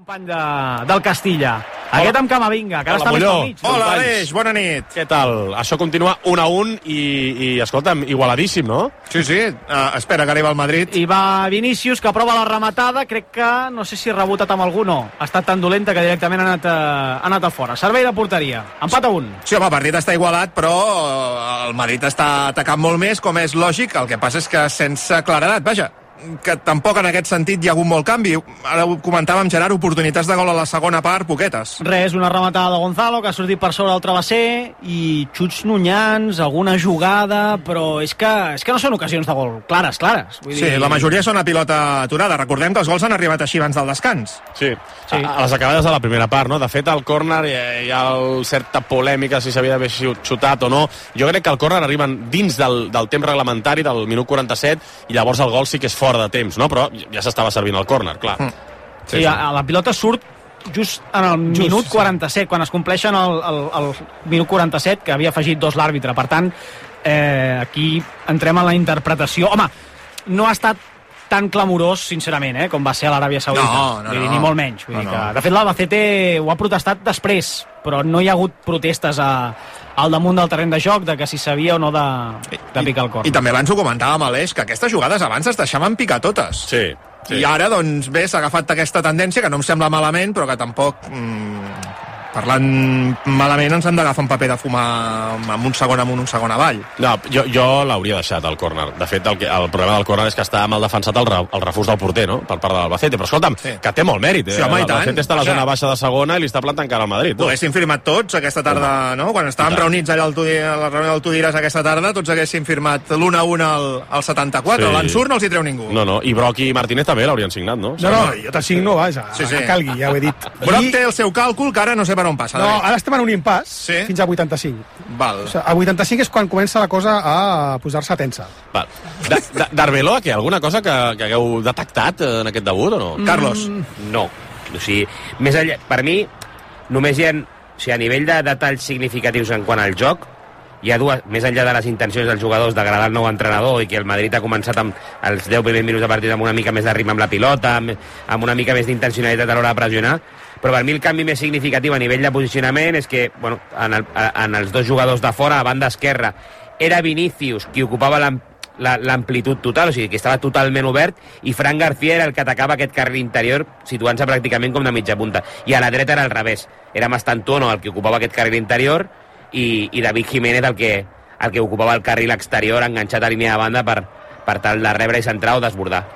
company del Castilla. Aquest amb Camavinga, que ara està més pel mig. Hola, Aleix, bona nit. Què tal? Això continua 1-1 i escolta'm, igualadíssim, no? Sí, espera que arriba el Madrid. I va Vinícius, que prova la rematada, crec que, no sé si ha rebotat amb algú, no. Ha estat tan dolenta que directament ha anat a fora. Servei de porteria, empat a 1. Sí, home, el partit està igualat, però el Madrid està atacant molt més, com és lògic. El que passa és que sense claredat, vaja, que tampoc en aquest sentit hi ha hagut molt canvi. Ara ho comentàvem, Gerard, oportunitats de gol a la segona part, poquetes. Res, una rematada de Gonzalo, que ha sortit per sobre del travesser, i xuts nunyans, alguna jugada, però és que no són ocasions de gol clares. Vull dir... Sí, la majoria són a pilota aturada. Recordem que els gols han arribat així abans del descans. Sí. A les acabades de la primera part, no? De fet, al córner hi ha certa polèmica si s'havia d'haver xutat o no. Jo crec que al córner arriben dins del temps reglamentari del minut 47 i llavors el gol sí que és fora de temps, no? Però ja s'estava servint el córner, clar. Sí, la pilota surt just en el minut 47, quan es compleixen el minut 47, que havia afegit 2 l'àrbitre. Per tant, aquí entrem en la interpretació. Home, no ha estat tan clamorós, sincerament, com va ser a l'Aràbia Saudita. No. Ni molt menys. Vull dir que, de fet, l'Albacete ho ha protestat després, però no hi ha hagut protestes al damunt del terreny de joc de que si sabia o no de picar el córner. I també abans ho comentàvem, Aleix, que aquestes jugades abans es deixaven picar totes. Sí. I ara, doncs, bé, s'ha agafat aquesta tendència, que no em sembla malament, però que tampoc... parlant malament ens hem d'agafar un paper de fumar amb un segon amunt, un segon avall. No, jo l'hauria deixat al córner. De fet, el problema del córner és que està mal defensat el refús del porter, no? Per part de l'Albacete. Però escolta'm, que té molt mèrit. Sí, home, l'Albacete està a la zona baixa de segona i li està plantant cara al Madrid. Ho haguéssim firmat tots aquesta tarda, no? Quan estàvem reunits allà a la reunió del Tudiràs aquesta tarda, tots haguéssim firmat l'1-1 al 74. Sí. L'Ensur no els hi treu ningú. No. I Brock i Martínez també l'haurien signat, no? No, jo t'assigno, vaja, sí. que calgui, ja ho he dit. Brock té el seu càlcul, que ara no sé per on passa. No, ara estem en un impàs fins a 85. Val. O sigui, a 85 és quan comença la cosa a posar-se tensa. Val. D'Arbeloa, què? Alguna cosa que hagueu detectat en aquest debut o no? Carlos. No. O sigui, més enllà, per mi, només hi ha... O sigui, a nivell de detalls significatius en quant al joc, hi ha dues, més enllà de les intencions dels jugadors d'agradar al nou entrenador i que el Madrid ha començat amb els 10 primers minuts de partit amb una mica més de ritme amb la pilota, amb una mica més d'intencionalitat a l'hora de pressionar, però per mi el canvi més significatiu a nivell de posicionament és que, bueno, en els dos jugadors de fora, a banda esquerra, era Vinícius qui ocupava l'amplitud total, o sigui, que estava totalment obert, i Fran García era el que atacava aquest carril interior, situant-se pràcticament com de mitja punta. I a la dreta era al revés. Era Mastantuono el que ocupava aquest carril interior i David Jiménez el que ocupava el carril exterior enganxat a línia de banda per tal de rebre i centrar o desbordar.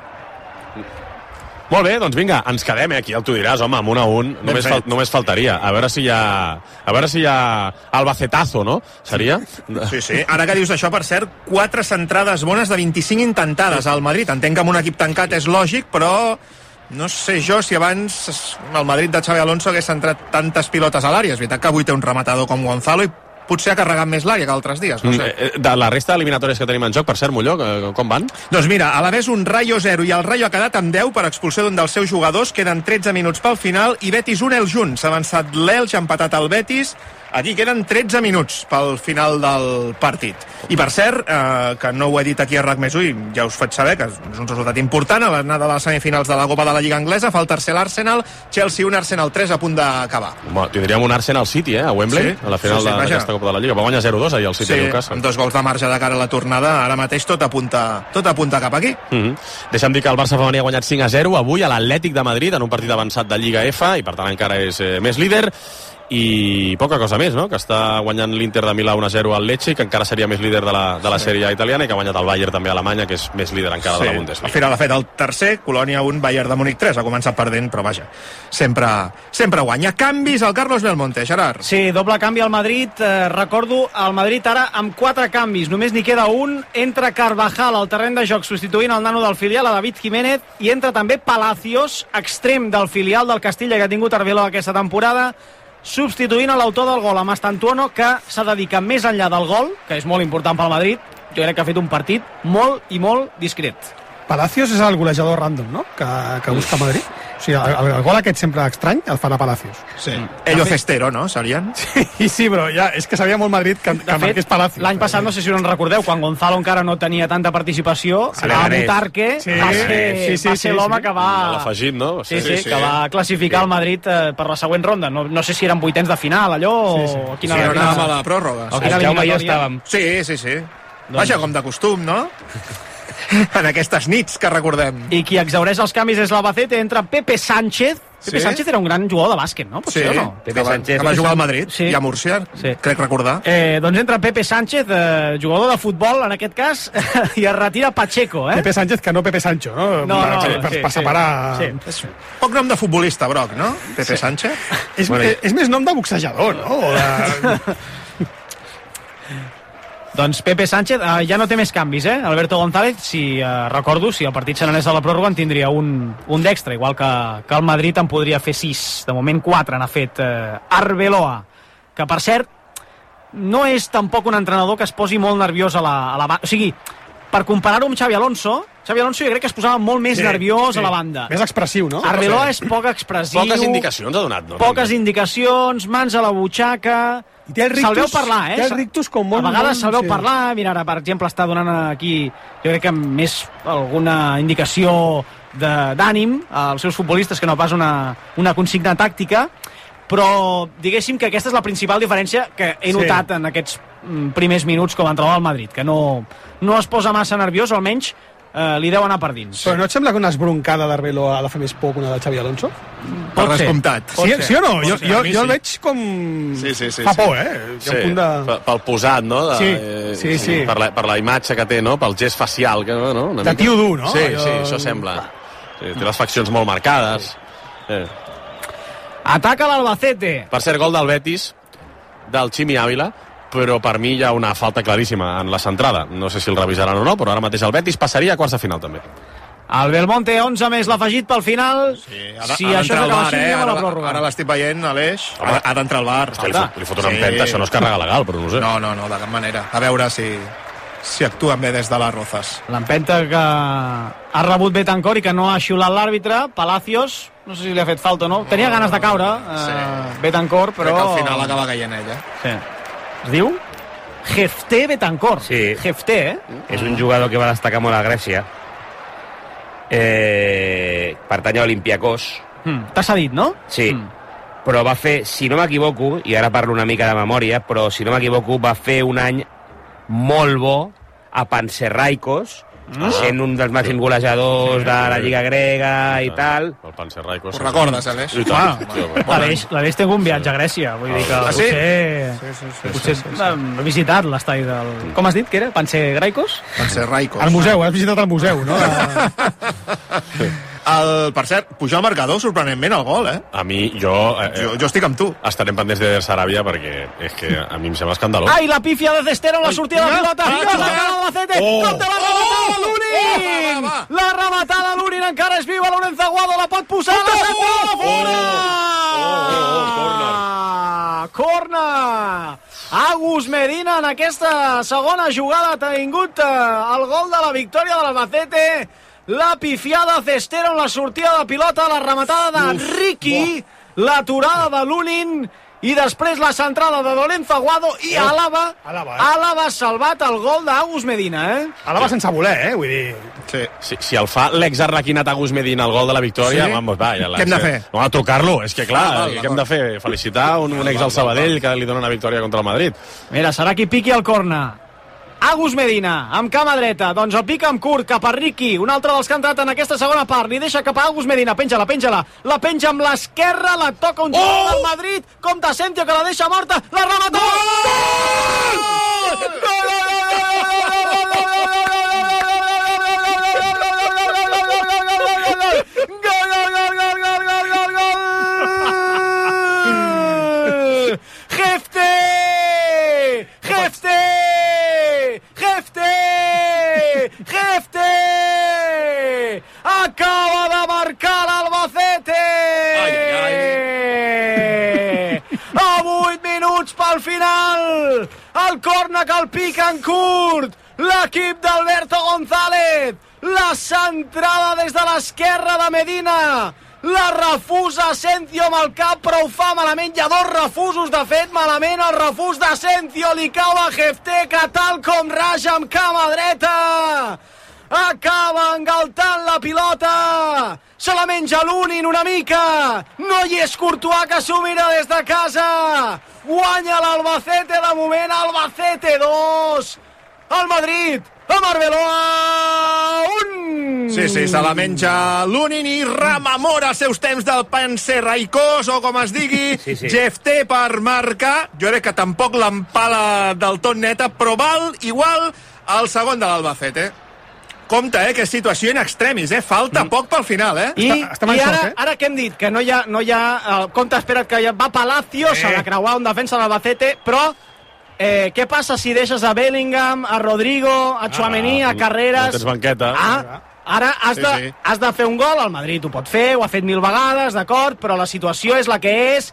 Molt bé, doncs vinga, ens quedem aquí, tu diràs, home, amb 1-1, només faltaria. A veure si hi ha albacetazo, no? Seria? Sí. Ara que dius això, per cert, 4 centrades bones de 25 intentades al Madrid. Entenc que amb un equip tancat és lògic, però no sé jo si abans el Madrid de Xabi Alonso hagués centrat tantes pilotes a l'àrea. És veritat que avui té un rematador com Gonzalo i potser ha carregat més l'àrea que altres dies, no sé. De la resta d'eliminatòries que tenim en joc, per cert, Molló, com van? Doncs mira, a l'Alavés un Rayo 0 i el Rayo ha quedat amb 10 per expulsió d'un dels seus jugadors, queden 13 minuts pel final, i Betis 1, Elx 1. S'ha avançat l'Elx, ha empatat el Betis, aquí queden 13 minuts pel final del partit. I per cert, que no ho he dit aquí a RAC Més1, i ja us faig saber que és un resultat important, a l'anada de les semifinals de la Copa de la Lliga Anglesa, fa el tercer l'Arsenal, Chelsea 1, Arsenal 3, a punt d'acabar. Tindríem un Arsenal City, a Wembley, a la final d'aquesta Copa de la Lliga. Va guanyar 0-2 ahir el City a Newcastle. Amb 2 gols de marge de cara a la tornada, ara mateix tot apunta cap aquí. Deixa'm dir que el Barça femení ha guanyat 5-0 avui a l'Atlètic de Madrid en un partit avançat de Lliga F i per tant encara és més líder. I poca cosa més, no? Que està guanyant l'Inter de Milà 1-0 al Lecce, que encara seria més líder de la Sèrie A italiana, i que ha guanyat el Bayern també a Alemanya, que és més líder encara de la Bundesliga. Al final ha fet el tercer, Colònia 1, Bayern de Múnich 3, ha començat perdent, però vaja, sempre guanya. Canvis al Carlos Belmonte, Gerard. Sí, doble canvi al Madrid. Recordo, el Madrid ara amb 4 canvis, només n'hi queda un. Entra Carvajal al terreny de joc substituint el nano del filial, a David Jiménez, i entra també Palacios, extrem del filial del Castilla, que ha tingut Arbeloa aquesta temporada, substituint l'autor del gol, a Mastantuono, que s'ha dedicat més enllà del gol, que és molt important pel Madrid. Jo crec que ha fet un partit molt i molt discret. Palacios és el golejador random, no?, que busca Madrid. O sigui, el gol aquest sempre estrany el farà Palacios. Sí. Ello Cestero, no? Serien? Sí, però ja, és que sabia molt Madrid que marqués Palacios. L'any passat, no sé si us en recordeu, quan Gonzalo encara no tenia tanta participació, a Butarque va ser l'home que va... L'afegit, no? Sí, que va classificar el Madrid per la següent ronda. No sé si eren vuitens de final, allò, o quina... Sí, anàvem a la pròrroga. El Jaume i jo estàvem. Sí. Vaja, com de costum, no? En aquestes nits que recordem. I qui exhaureix els canvis és l'Albacete, entra Pepe Sánchez. Pepe Sánchez era un gran jugador de bàsquet, no? Sí, Pepe Sánchez que va jugar al Madrid i a Múrcia, crec recordar. Doncs entra Pepe Sánchez, jugador de futbol, en aquest cas, i es retira Pacheco, Pepe Sánchez, que no Pepe Sancho, no? Per separar... Sí. Poc nom de futbolista, Broc, no? Pepe Sánchez. És més nom de boxejador, no? Doncs Pepe Sánchez ja no té més canvis, Alberto González, si recordo, si el partit se n'anés a la pròrroga en tindria un d'extra, igual que el Madrid en podria fer 6. De moment 4 n'ha fet Arbeloa, que per cert no és tampoc un entrenador que es posi molt nerviós a la banda. O sigui, per comparar-ho amb Xavi Alonso jo crec que es posava molt més nerviós a la banda. Més expressiu, no? Arbeloa és poc expressiu. Poques indicacions ha donat, no? Poques indicacions, mans a la butxaca... Se'l veu parlar, Té el rictus com molt... A vegades se'l veu parlar, mira, ara, per exemple, està donant aquí, jo crec que més alguna indicació d'ànim als seus futbolistes que no pas una consigna tàctica, però diguéssim que aquesta és la principal diferència que he notat en aquests primers minuts com a entrenador del Madrid, que no es posa massa nerviós, o almenys li deu anar per dins. Però no et sembla que una esbroncada d'Arbeloa ha de fer més por que una de Xavi Alonso? Per descomptat. Sí o no? Jo el veig com... Fa por, Sí, pel posat, no? Sí. Per la imatge que té, no? Pel gest facial. No? De tio dur, no? Sí, això sembla. Té les faccions molt marcades. Ataca l'Albacete. Per cert, gol del Betis, del Ximi Ávila, però per mi hi ha una falta claríssima en la centrada. No sé si el revisaran o no, però ara mateix el Betis passaria a quarts de final, també. El Belmonte, 11 més l'afegit pel final. Si això s'acaba així, anem a la pròrroga. Ara l'estic veient, Aleix. Ha d'entrar al bar. Li fot una empenta, això no és càrrega legal, però no sé. No, de cap manera. A veure si actuen bé des de les Rozas. L'empenta que ha rebut Betancor i que no ha xiulat l'àrbitre. Palacios, no sé si li ha fet falta o no. Tenia ganes de caure, Betancor, però... Crec que al final acaba caient ella. Sí. Es diu Jefté Betancor. Sí. Jefté, És un jugador que va destacar molt a Grècia. Pertany a Olympiacos. T'ha cedit, no? Sí. Però va fer, si no m'equivoco, i ara parlo una mica de memòria, però si no m'equivoco va fer un any molt bo a Panserraikos, sent un dels màxims golejadors de la Lliga grega i tal. El Panserraikos. Ho recordes, Aleix? L'Aleix té un viatge a Grècia, vull dir que potser ha visitat l'estadi del... Com has dit que era? Panserraikos? Panserraikos. El museu, has visitat el museu, no? Per cert, puja el marcador sorprenentment el gol, A mi, jo estic amb tu. Estarem pendents de Saràbia perquè és que a mi em sembla escandalós. Ai, la pífia de Cestero en la sortida de pilota. Com te la rematada l'Urin! La rematada l'Urin encara és viva. Lorenzo Aguado la pot posar. La centrada fora! Corner! Agus Medina en aquesta segona jugada ha tingut el gol de la victòria de l'Albacete. La pifiada Cestero en la sortida de pilota, la rematada de Ricky, l'aturada de Lunin i després la centrada de Lorenzo Aguado i Álava ha salvat el gol d'Agus Medina, Álava sense voler, vull dir... Si el fa l'ex-arlequinat Agus Medina el gol de la victòria, què hem de fer? No, a trucar-lo, és que clar, què hem de fer? Felicitar un ex al Sabadell que li dona una victòria contra el Madrid. Mira, serà qui piqui el corner. Agus Medina, amb cama dreta, doncs el pica amb curt cap a Ricky, un altre dels que ha entrat en aquesta segona part, li deixa cap a Agus Medina, penja-la, la penja amb l'esquerra, la toca un jugador del Madrid, com Asensio que la deixa morta, la remata! Jefté! Acaba de marcar l'Albacete! A 8 minuts pel final! El córner que el pica en curt! L'equip d'Alberto González! La centrada des de l'esquerra de Medina! la refusa Asencio amb el cap, però ho fa malament. Hi ha 2 refusos, de fet, malament el refús d'Asencio, li cau a Jefté, que tal com raja amb cama dreta acaba engaltant la pilota, se la menja l'Unin una mica, no hi és Courtois, que s'ho mira des de casa, guanya l'Albacete de moment, Albacete 2, el Madrid amb Arbeloa 1. Sí, se la menja l'Unin i rememora els seus temps del Pense Raikós, o com es digui, Jefté per marcar. Jo crec que tampoc l'empala del tot neta, però val igual el segon de l'Albacete. Compte, que és situació in extremis, falta poc pel final, I ara que hem dit que no hi ha compte, espera't, que va Palacios, s'ha de creuar un defensa de l'Albacete, però què passa si deixes a Bellingham, a Rodrigo, a Tchouaméni, a Carreras? No tens banqueta. Ara has de fer un gol, el Madrid ho pot fer, ho ha fet 1000 vegades, d'acord, però la situació és la que és,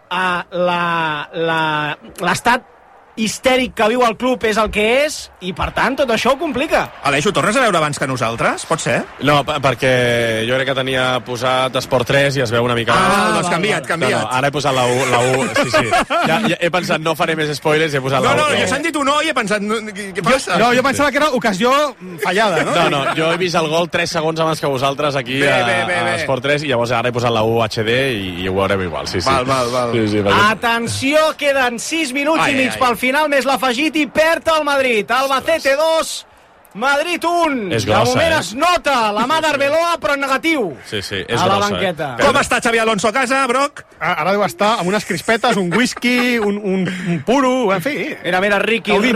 l'estat histèric que viu el club és el que és, i per tant tot això ho complica. Aleix, ho tornes a veure abans que nosaltres? Pot ser? No, perquè jo crec que tenia posat Esport 3 i es veu una mica... Doncs canviat. No, ara he posat la 1. Sí. Ja he pensat, no faré més spoilers, he posat la 1. No, jo s'han dit un no i he pensat, què passa? Jo pensava que era ocasió fallada, no? No, jo he vist el gol 3 segons abans que vosaltres aquí a Esport 3 i llavors ara he posat la 1 HD i ho veurem igual. Val. Sí, atenció, queden 6 minuts i mig pel final, més l'afegit, i perd el Madrid. Albacete 2, Madrid 1. És grossa, de moment es nota la mà d'Arbeloa, però en negatiu. Sí, és a la grossa. banqueta. Com està Xavi Alonso a casa, Broc? Ara deu estar amb unes crispetes, un whisky, un puro, en fi. Mira, Ricky, no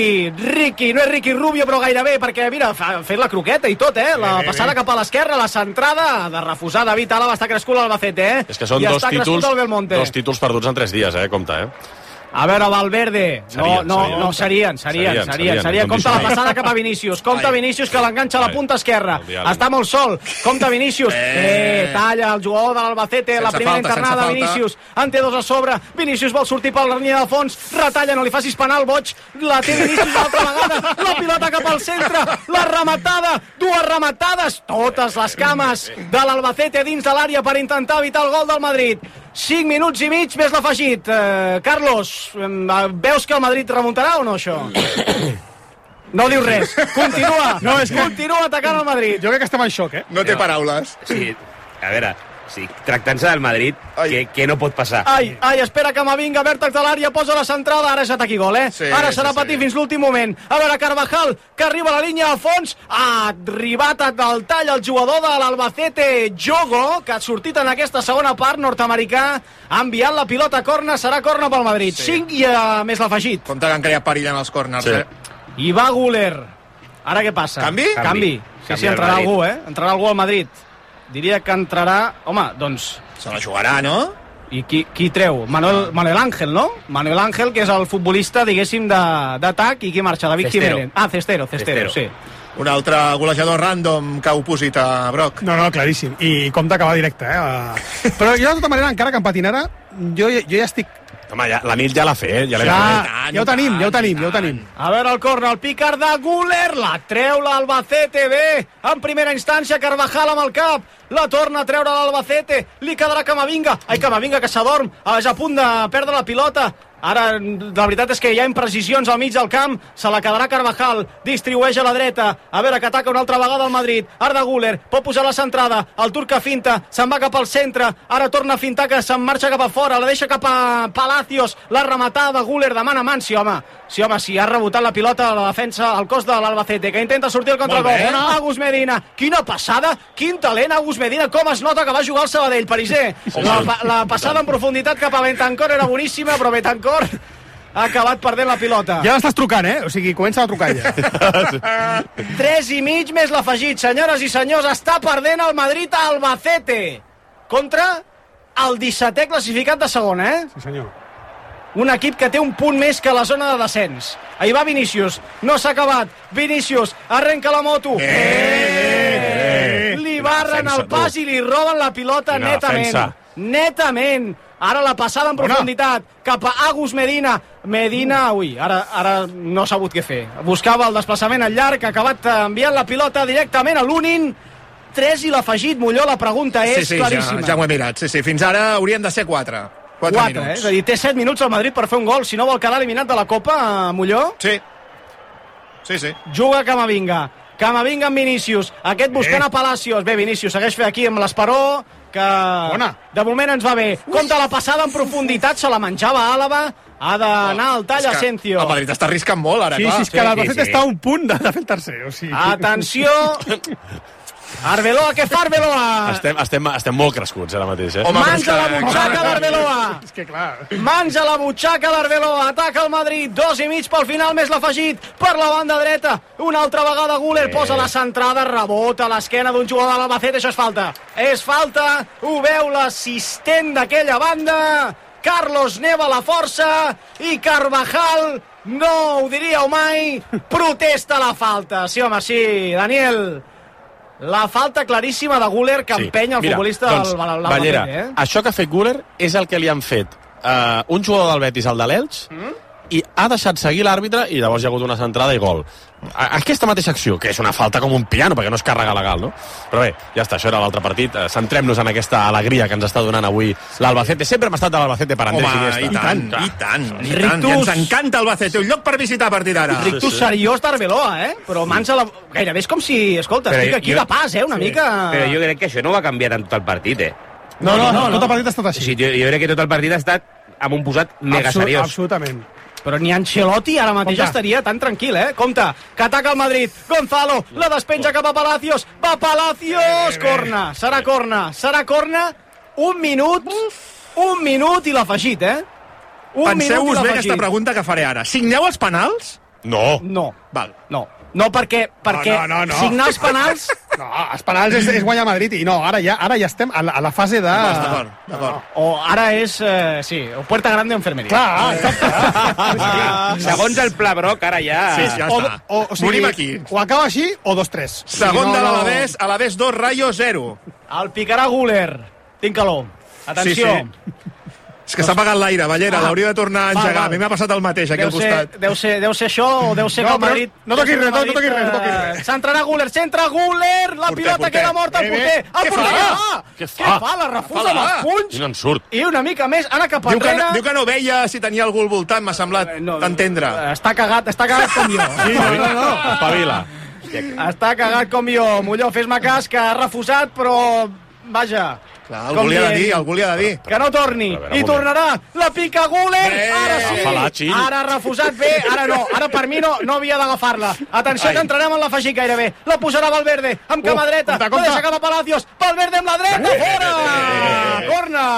és Ricky Rubio, però gairebé, perquè, mira, ha fet la croqueta i tot, la passada cap a l'esquerra, la centrada, de refusar David Alaba, està crescut l'Albacete, És que són dos títols perduts en 3 dies, compte, A veure, Valverde. No, serien. Compte la passada cap a Vinícius. Compte Vinícius, que l'enganxa a la punta esquerra. Està molt sol. Compte Vinícius. Talla el jugador de l'Albacete. La primera internada, Vinícius. En té 2 a sobre. Vinícius vol sortir per la línia de fons. Retalla, no li facis penal, boig. La té Vinícius l'altra vegada. La pilota cap al centre. La rematada. 2 rematades. Totes les cames de l'Albacete dins de l'àrea per intentar evitar el gol del Madrid. 5 minuts i mig més l'afegit. Carlos, veus que el Madrid remuntarà o no, això? No dius res. Continua atacant el Madrid. Jo crec que estem en xoc, No té paraules. Sí, a veure, tractant-se del Madrid, què no pot passar? Espera Camavinga, vèrtex de l'àrea, posa la centrada, ara és atac i gol, Ara serà patir fins l'últim moment. A veure, Carvajal, que arriba a la línia de fons, ha arribat del tall el jugador de l'Albacete, Jogo, que ha sortit en aquesta segona part, nord-americà, ha enviat la pilota a corna, serà corna pel Madrid. 5 i més l'afegit. Compte que han creat perill en els corners, I va Güler. Ara què passa? Canvi? Sí, entrarà algú, Entrarà algú al Madrid. Diria que entrarà... Home, doncs... Se la jugarà, no? I qui treu? Manuel Ángel, no? Manuel Ángel, que és el futbolista, diguéssim, d'atac, i qui marxa? David Jiménez. Cestero, sí. Un altre golejador random que ha oposita Broc. No, claríssim. I compte que va directe, Però jo, de tota manera, encara que empatinara, jo ja estic... Home, la nit ja l'ha fet. Ja ho tenim. A veure el córner, el pícar de Güler, la treu l'Albacete bé, en primera instància Carvajal amb el cap, la torna a treure l'Albacete, li quedarà Camavinga, Camavinga que s'adorm, és a punt de perdre la pilota. Ara, la veritat és que hi ha imprecisions al mig del camp, se la quedarà Carvajal, distribueix a la dreta, a veure que ataca una altra vegada el Madrid, Arda Güler, pot posar la centrada, el turc que finta, se'n va cap al centre, ara torna a fintar que se'n marxa cap a fora, la deixa cap a Palacios, la rematada de Güler de man a man, sí home, si ha rebotat la pilota a la defensa, al cos de l'Albacete, que intenta sortir el contragol, Agus Medina, quina passada, quin talent Agus Medina, com es nota que va jugar al Sabadell, Pariser, la passada en profunditat cap a Bentancor era boníssima, però Bentancor ha acabat perdent la pilota. Ja l'estàs trucant, O sigui, comença a trucar ja. 3 i mig més l'afegit, senyores i senyors, està perdent el Madrid a Albacete contra el 17è classificat de segona, Sí, senyor. Un equip que té un punt més que la zona de descens. Ahí va Vinícius, no s'ha acabat. Vinícius, arrenca la moto. Li barren el pas i li roben la pilota netament. Ara la passada en profunditat cap a Agus Medina. Ara no ha sabut què fer. Buscava el desplaçament al llarg, ha acabat enviant la pilota directament a l'Unin. 3 i l'afegit. Molló, la pregunta és claríssima. Ja ho he mirat. Sí, fins ara haurien de ser 4. 4 minuts. És a dir, té 7 minuts al Madrid per fer un gol. Si no vol quedar eliminat de la Copa, Molló. Sí. Juga Camavinga amb Vinícius, aquest buscant a Palacios. Bé, Vinícius segueix fer aquí amb l'Esperó, que de moment ens va bé. Compte la passada en profunditat, se la menjava Àlava, ha d'anar al tall Asensio. El Madrid està arriscant molt ara, clar. Sí, és que l'Albacete està a un punt de fer el tercer. O sigui... Atenció! Arbeloa, què fa Arbeloa? Estem molt crescuts ara mateix, Mans a la butxaca d'Arbeloa. És que clar. Mans a la butxaca d'Arbeloa. Ataca el Madrid. 2,5 pel final, més l'afegit per la banda dreta. Una altra vegada Güler posa la centrada, rebota a l'esquena d'un jugador de l'Albacete. Això és falta. És falta. Ho veu l'assistent d'aquella banda. Carlos Neva la força i Carvajal, no ho diríeu mai, protesta la falta. Sí, home, sí, Daniel. La falta claríssima de Güler que empeny el futbolista del Albacete. Això que ha fet Güler és el que li han fet un jugador del Betis, el de l'Elx, i ha deixat seguir l'àrbitre i llavors hi ha hagut una centrada i gol. Aquesta mateixa acció, que és una falta com un piano, perquè no és càrrega legal, no? Però bé, ja està, això era l'altre partit. Centrem-nos en aquesta alegria que ens està donant avui l'Albacete. Sempre hem estat de l'Albacete per Andrés Iniesta. I tant. I ens encanta Albacete, un lloc per visitar a partir d'ara. Rictus seriós d'Arbeloa, Però mans a la... Gairebé és com si, escolta, estic aquí de pas, una mica... Però jo crec que això no va canviar en tot el partit, No, tot el partit ha estat així. Sí, jo crec que tot el partit ha estat amb un posat mega seriós. Absolutament. Però ni Ancelotti ara mateix estaria tan tranquil, Compte, que ataca el Madrid. Gonzalo, la despenja cap a Palacios. Va Palacios! Corna, serà corna. Un minut i l'afegit, Penseu-vos bé aquesta pregunta que faré ara. Signeu els penals? No. Val. No, perquè signar els penals... No, els penals és guanyar Madrid i no, ara ja estem a la fase de... D'acord. O ara és, o Puerta Grande o Enfermeria. Clar, exacte. Segons el pla Broc, ara ja... Sí, ja està. O sigui, morim aquí. O acaba així o 2-3. Segon de l'Alavés 2, Rayo 0. El picarà Güler. Tinc calor. Atenció. Sí. És que s'ha apagat l'aire, Ballera, l'hauria de tornar a engegar. A mi m'ha passat el mateix aquí al costat. Deu ser això o deu ser que el Madrid... No toquis res. S'entrarà Güler, centra Güler, la pilota queda morta al porter. El porter! Què fa? La refusa amb els punys. I no en surt. I una mica més, ara cap enrere... Diu que no veia si tenia algú al voltant, m'ha semblat d'entendre. Està cagat com jo. No. Espavila. Està cagat com jo. Molló, fes-me cas que ha refusat, però... Vaja... Clar, algú li ha de dir. Que no torni. I tornarà. La pica Güler. Ara sí. Ara ha refusat bé. Ara no. Ara per mi no havia d'agafar-la. Atenció, que entrarem en l'afegit gairebé. La posarà Valverde amb cama dreta. La deixa cap a Palacios. Valverde amb la dreta. Fora! Corna!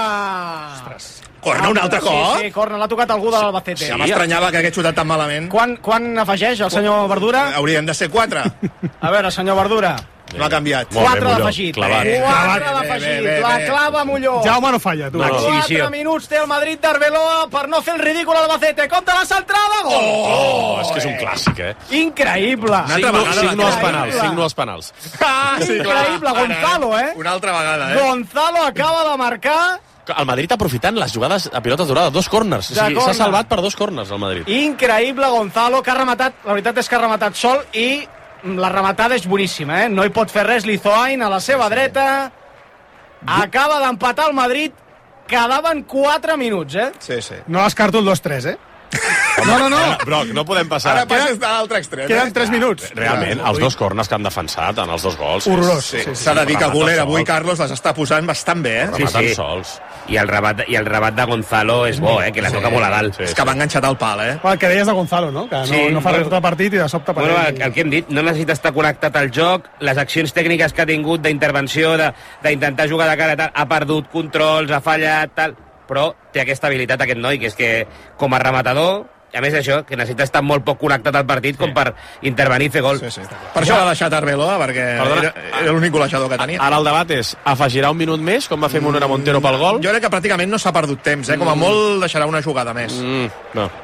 Corna un altre cop? Sí, corna. L'ha tocat algú de l'Albacete. Ja m'estranyava que hagués xutat tan malament. Quan afegeix el senyor Verdura? Haurien de ser 4. A veure, senyor Verdura. No ha canviat. 4 d'afegit. 4 d'afegit. La clava Molló. Jaume no falla, tu. 4 minuts té el Madrid d'Arbeloa per no fer el ridícul a l'Albacete. Compte la centrada. Gol! És que és un clàssic, Increïble. Signo els penals. Increïble. Gonzalo, Una altra vegada, Gonzalo acaba de marcar. El Madrid aprofitant les jugades a pilota aturada, 2 corners. O sigui, s'ha salvat per 2 corners el Madrid. Increïble Gonzalo, que ha rematat, la veritat és que ha rematat sol i la rematada és boníssima, No hi pot fer res Lizoain a la seva dreta. Acaba d'empatar el Madrid. Quedaven 4 minuts, Sí. No descarto el 2-3, No. Broc, no podem passar. Ara passes de l'altre extrem. Queden 3 minuts. Realment, els 2 corners que han defensat en els 2 gols. Horrorós. S'ha de dir que Güler avui, Carlos, les està posant bastant bé, Rematant sols. I el rebat de Gonzalo és bo, que la toca molt a dalt. És que va enganxat al pal, El que deies de Gonzalo, no? Que no fa res tot el partit i de sobte... Bueno, el que hem dit, no necessita estar connectat al joc, les accions tècniques que ha tingut d'intervenció, d'intentar jugar de cara, tal, ha perdut controls, ha fallat, tal, però té aquesta habilitat aquest noi, que és que com a rematador, a més d'això, que necessita estar molt poc connectat al partit com per intervenir i fer gol. Sí. Per això l'ha deixat Arbeloa, perquè era l'únic golejador que tenia. Ara el debat és, afegirà un minut més, com va fer Montero pel gol? Jo crec que pràcticament no s'ha perdut temps, com a molt deixarà una jugada més. No.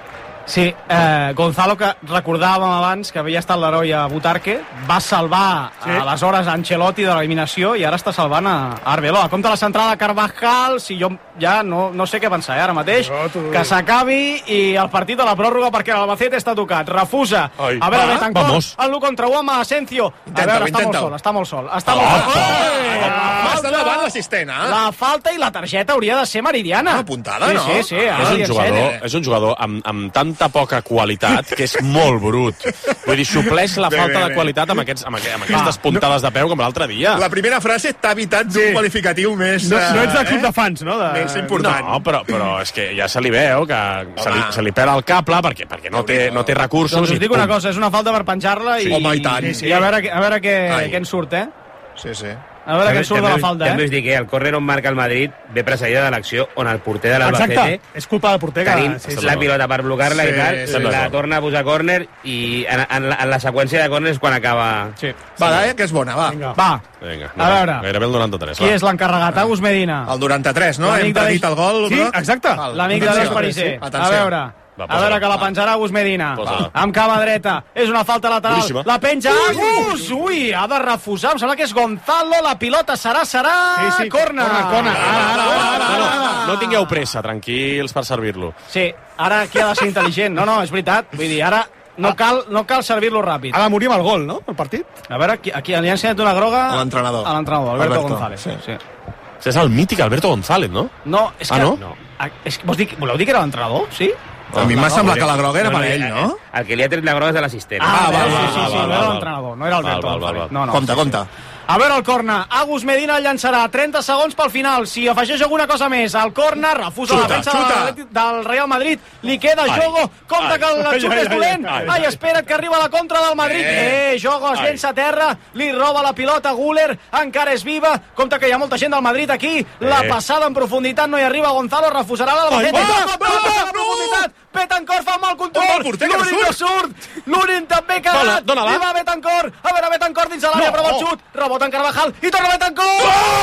Sí, Gonzalo, que recordàvem abans que havia estat l'heroi a Butarque, va salvar aleshores Ancelotti de l'eliminació i ara està salvant a Arbeloa. Compte la centrada Carvajal, si jo ja no sé què pensar ara mateix, que s'acabi i el partit de la pròrroga perquè l'Albacete està tocat. Refusa. A veure, Betancor, en l'1 contra 1 amb Asensio. A veure, està molt sol. Està davant l'assistent, La falta i la targeta hauria de ser meridiana. Apuntada, no? Sí. És un jugador amb tanta poca qualitat que és molt brut. Vull dir, supleix la falta de qualitat amb aquestes puntades de peu com l'altre dia. La primera frase t'ha evitat d'un qualificatiu més... No ets de club de fans, no? Més important. No, però és que ja se li veu que se li perd el cable perquè no té recursos. Doncs us dic una cosa, és una falta per penjar-la i... Home, i tant. I a veure què en surt, Sí. A veure què en surt de la falta, També us dic que el córner on marca el Madrid ve precedida de l'acció on el porter de l'Albacete... Exacte, és culpa del porter. Tenim la pilota per blocar-la i tal, la torna a posar córner i en la seqüència de córners quan acaba... Va, que és bona, va. Va, Vinga, a veure. Gairebé el 93. Qui és l'encarregat? Agus Medina. El 93, no? Hem perdit el gol, Sí, exacte. L'amic de l'Esperisser. A veure... A veure que la penjarà Agus Medina. Amb cama dreta. És una falta lateral. Boníssima. La penja Agus! Ui, ha de refusar. Em sembla que és Gonzalo. La pilota serà. Sí, Corna. No tingueu pressa, tranquils per servir-lo. Sí, ara aquí ha de ser intel·ligent. No, és veritat. Vull dir, ara no cal servir-lo ràpid. Ha de morir amb el gol, no? El partit. A veure, aquí li ha ensenyat una groga... A l'entrenador. Alberto González. Sí. És el mític Alberto González, no? No, és que... no? Voleu dir que era l'entrenador? Sí? A mi m'ha semblat que la groga era per ell, no? El que li ha tret la groga és de l'assistent. Sí, no era l'entrenador, no era Alberto González. No. Compte. A veure el corna, Agus Medina el llançarà, 30 segons pel final, si afegeix alguna cosa més, el corna, refusa la defensa del Real Madrid, li queda Jogo, compte que el xut és dolent, espera't que arriba la contra del Madrid, Jogo es llença a terra, li roba la pilota, Güler encara és viva, compte que hi ha molta gent del Madrid aquí, la passada en profunditat no hi arriba, Gonzalo refusarà l'Albacete, Betancor fa mal control, Lunin no surt, Lunin també cagat, i va Betancor, a veure Betancor dins de l'àrea, prova el xut, rebota en Carvajal, i torna Betancor!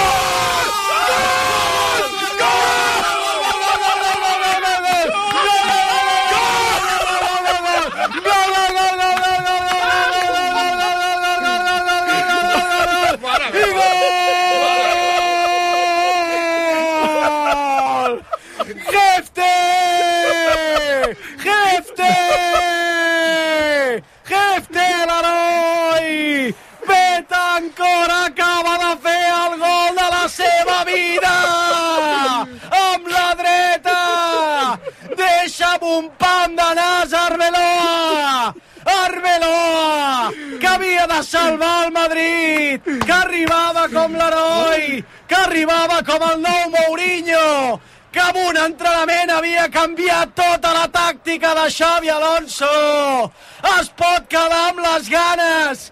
Jefte, l'heroi! Betancor acaba de fer el gol de la seva vida! Amb la dreta! Deixa amb un pam de nas Arbeloa! Arbeloa, que havia de salvar el Madrid, que arribava com l'heroi, que arribava com el nou Mourinho, que amb un entrenament havia canviat tota la tàctica de Xavi Alonso. Es pot quedar amb les ganes,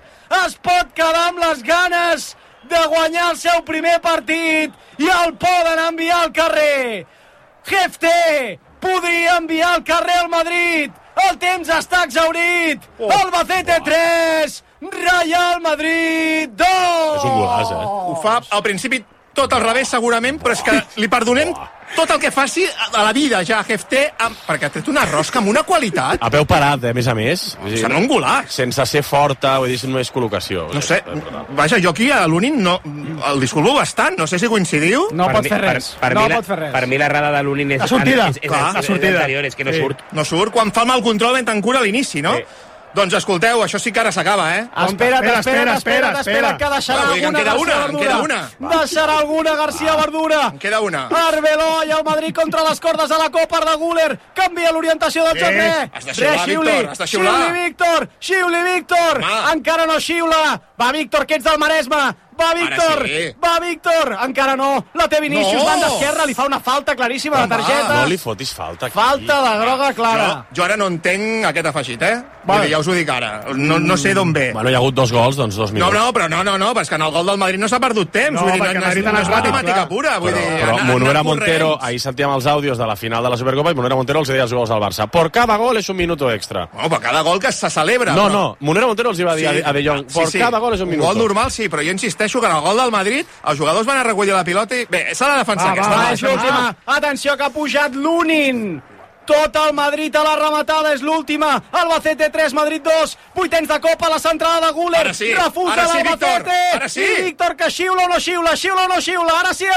de guanyar el seu primer partit i el poden enviar al carrer. Jefte podria enviar al carrer al Madrid. El temps està exhaurit. Albacete 3, Real Madrid 2. És un golaç, Ho fa al principi tot al revés segurament, però és que li perdonem tot el que faci a la vida ja a Jefte, perquè ha tret una rosca amb una qualitat. A peu parat, a més. Sembla un golaç. Sense ser forta, vull dir, no és col·locació. No sé, vaja, jo aquí a l'Unin el disculpo bastant, no sé si coincidiu. No pot fer res. Per mi l'errada de l'Unin és... La sortida. És anterior, és que no surt. No surt quan fa mal control Bentancur a l'inici, no? Sí. Doncs escolteu, això sí que ara s'acaba, Espera't, que deixarà alguna Deixarà alguna García Verdura. En queda una. Arbeloa i el Madrid contra les cordes a la copa de Güler. Canvia l'orientació del joc. Has de xiular, Víctor. Xiuli, Víctor. Encara no xiula. Va, Víctor, que ets del Maresme. Va, Víctor! Encara no! La té Vinícius, banda esquerra, li fa una falta claríssima de targeta. No li fotis falta aquí. Falta de groga clara. Jo ara no entenc aquest afegit, Ja us ho dic ara. No sé d'on ve. Bueno, hi ha hagut 2 gols, doncs 2 minuts. Però però és que en el gol del Madrid no s'ha perdut temps. Vull dir, no és matemàtica pura. Però Monera Montero, ahir sentíem els àudios de la final de la Supercopa i Monera Montero els deia als jugadors del Barça: por cada gol és un minuto extra. No, per cada gol que se celebra. No, Monera Montero els va dir a De Jong: por cada gol és un minuto. Un gol normal, sí, però jo insisteixo que en el gol del Madrid els jugadors van a recollir la pilota i... Bé, s'ha de defensar aquesta. Atenció, que ha pujat Lunin. tot el Madrid a la rematada, és l'última. Albacete 3, Madrid 2, vuitens de Copa, la centrada de Güler, refusa l'Albacete, i Víctor que xiula o no xiula, ara sí.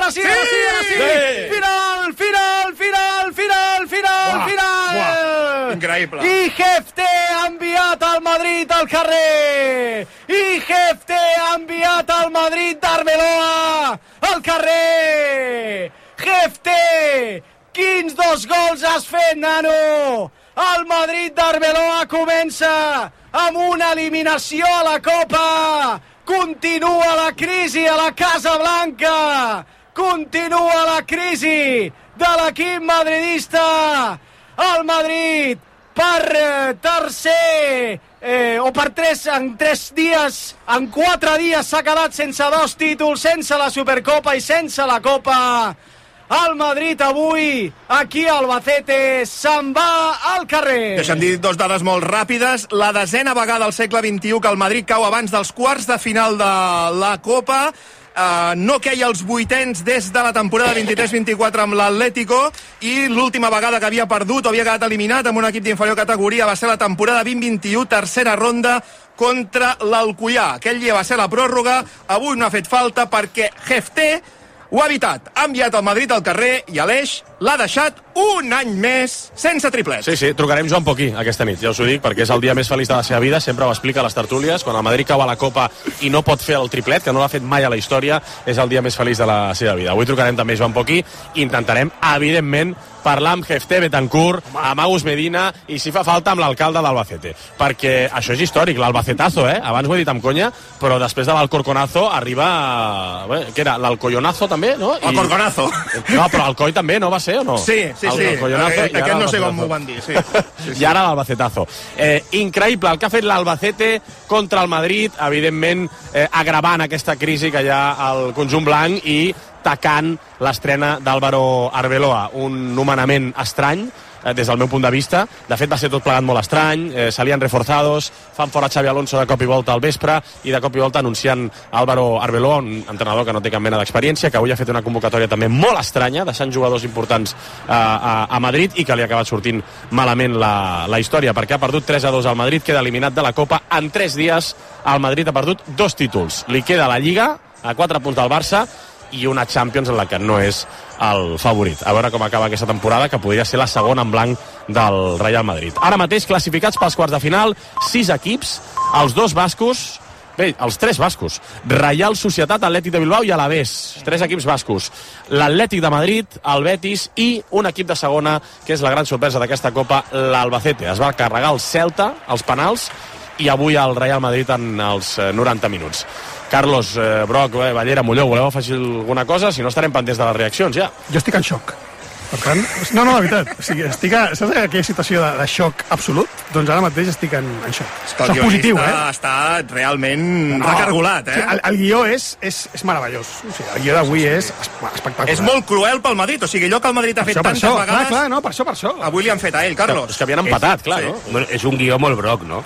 Final. Increïble. I Hefte ha enviat al Madrid al carrer. Arbeloa al carrer. Hefte, quins 2 gols has fet, nano? El Madrid d'Arbeloa comença amb una eliminació a la Copa. Continua la crisi a la Casa Blanca. Continua la crisi de l'equip madridista. El Madrid per tercer en 4 dies s'ha quedat sense 2 títols, sense la Supercopa i sense la Copa. El Madrid avui, aquí a Albacete, se'n va al carrer. Deixa'm dir 2 dades molt ràpides. La 10ª vegada al segle XXI que el Madrid cau abans dels quarts de final de la Copa. No queia els 8ens des de la temporada 23-24 amb l'Atlético, i l'última vegada que havia perdut o havia quedat eliminat amb un equip d'inferior categoria va ser la temporada 20-21, tercera ronda contra l'Alcoià. Aquell dia va ser la pròrroga, avui no ha fet falta perquè Hefte ho ha evitat. Ha enviat el Madrid al carrer i Aleix l'ha deixat un any més sense triplet. Sí, trucarem Joan Poquí aquesta nit, ja us ho dic, perquè és el dia més feliç de la seva vida, sempre ho explica a les tertúlies, quan el Madrid cau a la Copa i no pot fer el triplet, que no l'ha fet mai a la història, és el dia més feliç de la seva vida. Avui trucarem també Joan Poquí i intentarem, evidentment, parlar amb Hefte, Betancourt, amb Agus Medina i, si fa falta, amb l'alcalde d'Albacete. Perquè això és històric, l'Albacetazo, abans ho he dit amb conya, però després de l'Alcorconazo arriba... Què era? L'Alcoyonazo també, no? Alcorconazo. No, però Alcoi també, no va ser o no? Sí. Aquest no sé com m'ho van dir, sí. I ara l'Albacetazo. Increïble el que ha fet l'Albacete contra el Madrid, evidentment agravant aquesta crisi que hi ha al conjunt blanc i tacant l'estrena d'Álvaro Arbeloa. Un nomenament estrany, des del meu punt de vista. De fet, va ser tot plegat molt estrany, salien reforzados, fan fora Xavi Alonso de cop i volta al vespre, i de cop i volta anunciant Álvaro Arbeloa, un entrenador que no té cap mena d'experiència, que avui ha fet una convocatòria també molt estranya, deixant jugadors importants a Madrid, i que li ha acabat sortint malament la història, perquè ha perdut 3-2 al Madrid, queda eliminat de la Copa. En 3 dies el Madrid ha perdut 2 títols. Li queda la Lliga, a 4 punts del Barça, i una Champions en la que no és el favorit. A veure com acaba aquesta temporada, que podria ser la segona en blanc del Real Madrid. Ara mateix classificats pels quarts de final, 6 equips, els 2 bascos, els 3 bascos, Reial Societat, Atlètic de Bilbao i Alavés, 3 equips bascos, l'Atlètic de Madrid, el Betis i un equip de segona, que és la gran sorpresa d'aquesta Copa, l'Albacete. Es va carregar el Celta, els penals, i avui el Real Madrid en els 90 minuts. Carlos, Broc, Ballera, Molló, voleu afegir alguna cosa? Si no, estarem pendents de les reaccions, ja. Jo estic en xoc. Per tant, no, de veritat. O sigui, saps aquella situació de xoc absolut? Doncs ara mateix estic en xoc. Xoc positiu, ha estat realment recargolat, O sigui, el guió és meravellós. O sigui, el guió d'avui és espectacular. És molt cruel pel Madrid. O sigui, allò que el Madrid ha fet tantes vegades... Clar, no, per això. Avui li han fet a ell, Carlos. És que havien empatat, clar, no? Bueno, és un guió molt Broc, no?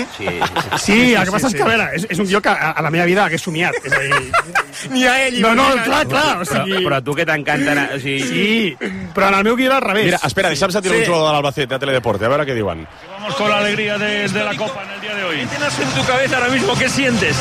Sí, el que passa és que, a veure, és un guió que a la meva vida hagués somiat. És a dir... Ni a ell. No, clar. O sigui... Però a tu que t'encanta... O sigui... Sí, però en el meu guió era al revés. Mira, espera, deixa'm sentir un jugador de l'Albacete a Teledeporte, a veure què diuen. Vamos con la alegría de la Copa en el día de hoy. ¿Qué tienes en tu cabeza ahora mismo? ¿Qué sientes?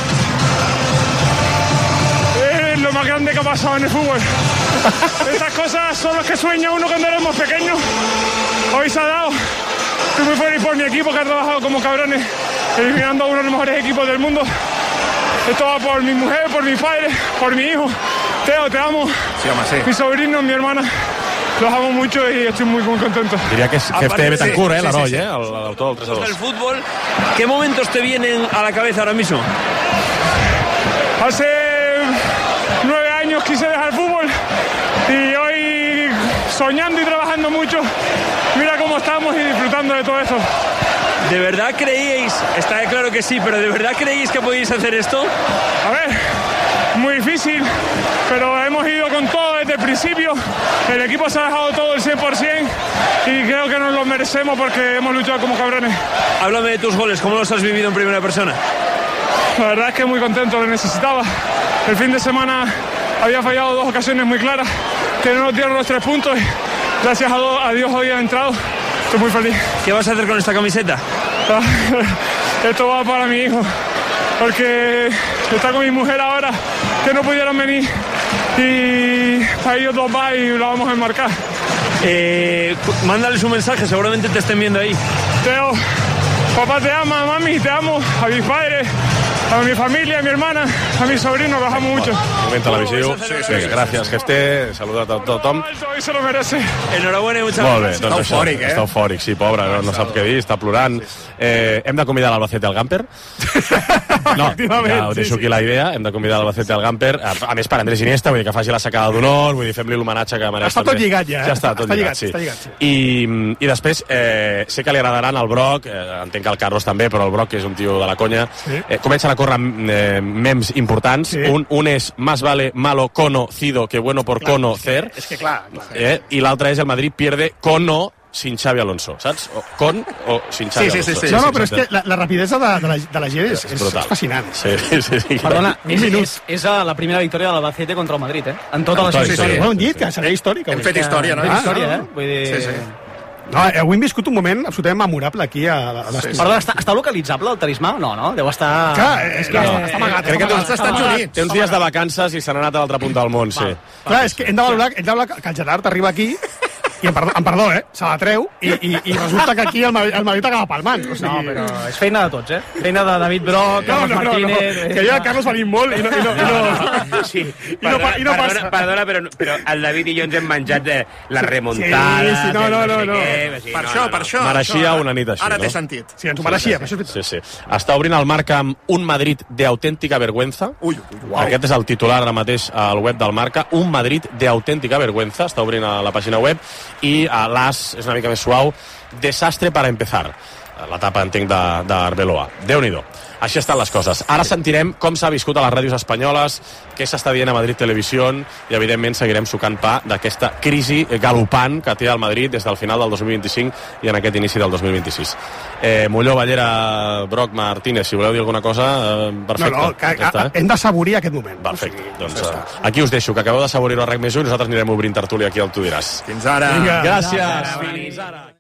Es lo más grande que ha pasado en el fútbol. Estas cosas son las que sueña uno cuando éramos pequeños. Hoy se ha dado. Estoy muy feliz por mi equipo, que ha trabajado como cabrones, eliminando a uno de los mejores equipos del mundo. Esto va por mi mujer, por mi padre, por mi hijo. Teo, te amo. Sí, home, sí. Mi sobrino, mi hermana. Los amo mucho y estoy muy contento. Diría que es Hefte Betancourt, l'heroi, el autor del 3-2. El fútbol, ¿qué momentos te vienen a la cabeza ahora mismo? Hace 9 años quise dejar el fútbol y hoy, soñando y trabajando mucho, mira cómo estamos y disfrutando de todo esto. ¿De verdad creíais, está claro que sí, pero de verdad creíais que podíais hacer esto? A ver, muy difícil, pero hemos ido con todo desde el principio. El equipo se ha dejado todo el 100% y creo que nos lo merecemos porque hemos luchado como cabrones. Háblame de tus goles, ¿cómo los has vivido en primera persona? La verdad es que muy contento, lo necesitaba. El fin de semana había fallado 2 ocasiones muy claras que no nos dieron los 3 puntos. Gracias a Dios hoy ha entrado estoy muy feliz. ¿Qué vas a hacer con esta camiseta? Esto va para mi hijo, porque está con mi mujer ahora, que no pudieron venir, y para ellos dos va y lo vamos a enmarcar. Mándales un mensaje, seguramente te estén viendo ahí. Teo, papá te ama, mami te amo, a mis padres, a mi familia, a mi hermana, a mis sobrinos, los amo mucho. Moment televisiu. Gràcies, Gesté. Saludat a tothom. Hoy se lo merece. Enhorabuena i muchas Molt bé, gràcies. doncs Està eufòric, Està eufòric, sí, pobre, no sap què dir, està plorant. Hem de convidar l'Albacete al Gamper. No, ja ho deixo aquí la idea. Hem de convidar l'Albacete al Gamper. A més, per Andrés Iniesta, vull dir que faci la sacada d'honor, vull dir, fem-li l'homenatge que mereix. Està tot lligat, ja. Ja està tot lligat, sí. I després, sé que li agradaran al Broc, entenc que al Carlos també, però el Broc, que és un tio de la conya, comencen a córrer memes importants. Sí. Un és más vale malo conocido que bueno por conocer. És que clar. I l'altre és el Madrid pierde con o sin Xavi Alonso, saps? Con o sin Xavi Alonso. Sí. No, però és que la rapidesa de la gent és fascinant. Sí. Perdona, és la primera victòria de l'Albacete contra el Madrid, en tota la seva història. Ho hem dit, que serà històrica. Hem fet història, no? Història, Vull dir... Sí. No, avui hem viscut un moment absolutament memorable aquí a les... Perdona, està localitzable el Talismà o no? Deu estar... Clar, és que està amagat. Crec que té els Estats Units. Té uns dies de vacances i se n'ha anat a l'altra punta del món, sí. Clar, és que hem de valorar que el Gerard arriba aquí i, amb perdó, se la treu i resulta que aquí el Madrid acaba palmant. O sigui... No, però és feina de tots, Feina de David Broc, Carlos Martínez... Que jo i el Carlos venim molt i no... Sí, passa. Perdona, però el David i jo ens hem menjat la remuntada... Sí, no. Per això. Mereixia una nit així, Ara no? té sentit. Sí, ens ho mereixia, per això és veritat. Sí. Està obrint el Marca amb un Madrid de autèntica vergüenza. Ui. Aquest és el titular ara mateix al web del Marca. Un Madrid de autèntica vergüenza. Està obrint a la pàgina web. I a l'as, és una mica més suau, desastre para empezar. La tapa, entenc, d'Arbeloa. Déu-n'hi-do. Així estan les coses. Ara sentirem com s'ha viscut a les ràdios espanyoles, què s'està dient a Madrid Televisió i, evidentment, seguirem sucant pa d'aquesta crisi galopant que té el Madrid des del final del 2025 i en aquest inici del 2026. Molló, Ballera, Broc, Martínez, si voleu dir alguna cosa, perfecte. No, hem d'assaborir aquest moment. Perfecte. Doncs aquí us deixo, que acabeu d'assaborir-ho a RAC+1 i nosaltres anirem obrint tertúlia aquí al Tu diràs. Fins ara. Gràcies. Fins ara.